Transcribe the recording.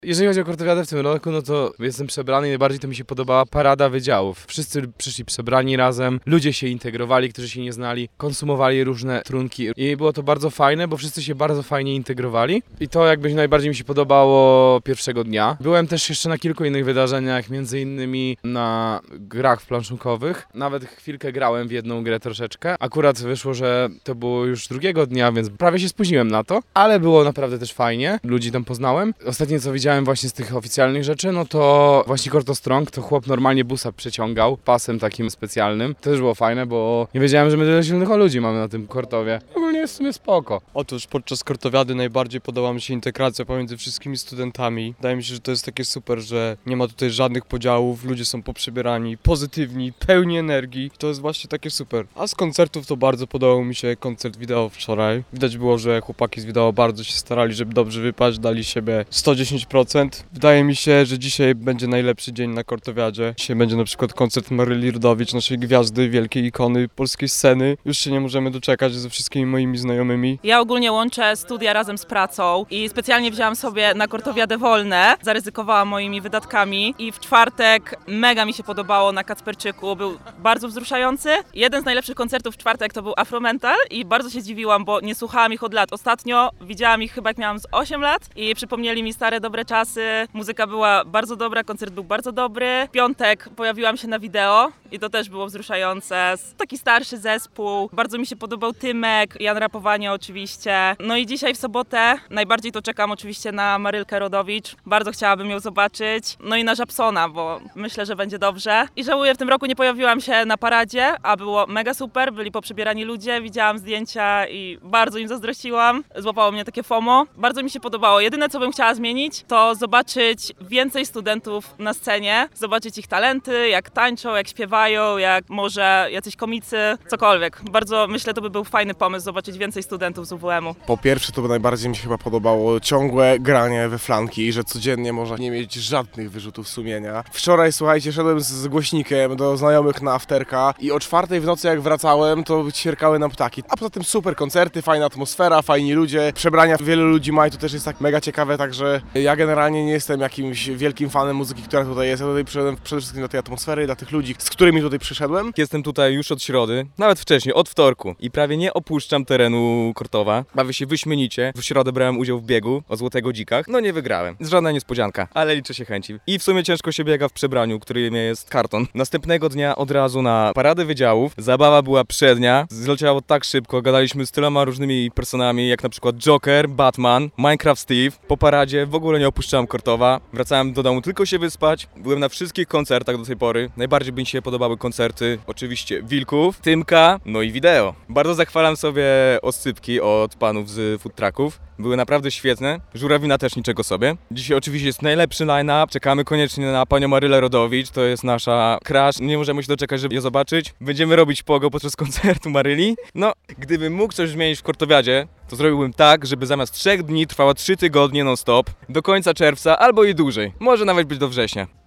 Jeżeli chodzi o Kortowiadę w tym roku, no to jestem przebrany i najbardziej to mi się podobała parada wydziałów. Wszyscy przyszli przebrani razem, ludzie się integrowali, którzy się nie znali, konsumowali różne trunki i było to bardzo fajne, bo wszyscy się bardzo fajnie integrowali i to jakby najbardziej mi się podobało pierwszego dnia. Byłem też jeszcze na kilku innych wydarzeniach, między innymi na grach planszówkowych. Nawet chwilkę grałem w jedną grę troszeczkę. Akurat wyszło, że to było już drugiego dnia, więc prawie się spóźniłem na to, ale było naprawdę też fajnie. Ludzi tam poznałem. Ostatnie co widziałem właśnie z tych oficjalnych rzeczy, no to właśnie Korto Strong, to chłop normalnie busa przeciągał pasem takim specjalnym. To też było fajne, bo nie wiedziałem, że my tyle silnych ludzi mamy na tym Kortowie. Ogólnie jest w sumie spoko. Otóż podczas Kortowiady najbardziej podoba mi się integracja pomiędzy wszystkimi studentami. Wydaje mi się, że to jest takie super, że nie ma tutaj żadnych podziałów, ludzie są poprzebierani, pozytywni, pełni energii. To jest właśnie takie super. A z koncertów to bardzo podobał mi się koncert wideo wczoraj. Widać było, że chłopaki z wideo bardzo się starali, żeby dobrze wypaść, dali siebie 110%. Wydaje mi się, że dzisiaj będzie najlepszy dzień na Kortowiadzie. Dzisiaj będzie na przykład koncert Maryli Rodowicz, naszej gwiazdy, wielkiej ikony polskiej sceny. Już się nie możemy doczekać ze wszystkimi moimi znajomymi. Ja ogólnie łączę studia razem z pracą i specjalnie wzięłam sobie na Kortowiadę wolne, zaryzykowałam moimi wydatkami i w czwartek mega mi się podobało na Kacperczyku, był bardzo wzruszający. Jeden z najlepszych koncertów w czwartek to był Afromental i bardzo się zdziwiłam, bo nie słuchałam ich od lat. Ostatnio widziałam ich chyba jak miałam z 8 lat i przypomnieli mi stare dobre czasy. Muzyka była bardzo dobra, koncert był bardzo dobry. W piątek pojawiłam się na wideo i to też było wzruszające. Taki starszy zespół, bardzo mi się podobał Tymek, Jan Rapowanie oczywiście. No i dzisiaj w sobotę najbardziej to czekam oczywiście na Marylkę Rodowicz. Bardzo chciałabym ją zobaczyć. No i na Żabsona, bo myślę, że będzie dobrze. I żałuję, w tym roku nie pojawiłam się na paradzie, a było mega super, byli poprzebierani ludzie, widziałam zdjęcia i bardzo im zazdrościłam. Złapało mnie takie FOMO. Bardzo mi się podobało. Jedyne, co bym chciała zmienić, to zobaczyć więcej studentów na scenie, zobaczyć ich talenty, jak tańczą, jak śpiewają, jak może jacyś komicy, cokolwiek. Bardzo myślę, to by był fajny pomysł, zobaczyć więcej studentów z UWM-u. Po pierwsze, to by najbardziej mi się chyba podobało ciągłe granie we flanki, że codziennie można nie mieć żadnych wyrzutów sumienia. Wczoraj, słuchajcie, szedłem z głośnikiem do znajomych na afterka i o 4 w nocy jak wracałem, to ćwierkały nam ptaki. A poza tym super koncerty, fajna atmosfera, fajni ludzie, przebrania wielu ludzi ma i to też jest tak mega ciekawe, także ja generalnie nie jestem jakimś wielkim fanem muzyki, która tutaj jest. Ja tutaj przyszedłem przede wszystkim dla tej atmosfery, dla tych ludzi, z którymi tutaj przyszedłem. Jestem tutaj już od środy, nawet wcześniej, od wtorku i prawie nie opuszczam terenu Kortowa. Bawię się wyśmienicie. W środę brałem udział w biegu o Złotego Dzikach. No nie wygrałem. Żadna niespodzianka, ale liczę się chęci. I w sumie ciężko się biega w przebraniu, którym jest karton. Następnego dnia od razu na paradę wydziałów. Zabawa była przednia. Zleciało tak szybko. Gadaliśmy z tyloma różnymi personami, jak na przykład Joker, Batman, Minecraft Steve. Po paradzie w ogóle nie opuszczałem Kortowa. Wracałem do domu tylko się wyspać. Byłem na wszystkich koncertach do tej pory. Najbardziej mi się podobały koncerty oczywiście Wilków, Tymka, no i wideo. Bardzo zachwalam sobie oscypki od panów z food trucków. Były naprawdę świetne. Żurawina też niczego sobie. Dzisiaj oczywiście jest najlepszy line-up. Czekamy koniecznie na panią Marylę Rodowicz. To jest nasza crush. Nie możemy się doczekać, żeby ją zobaczyć. Będziemy robić pogo podczas koncertu Maryli. No, gdybym mógł coś zmienić w Kortowiadzie, to zrobiłbym tak, żeby zamiast 3 dni trwała 3 tygodnie non-stop. Do końca czerwca albo i dłużej. Może nawet być do września.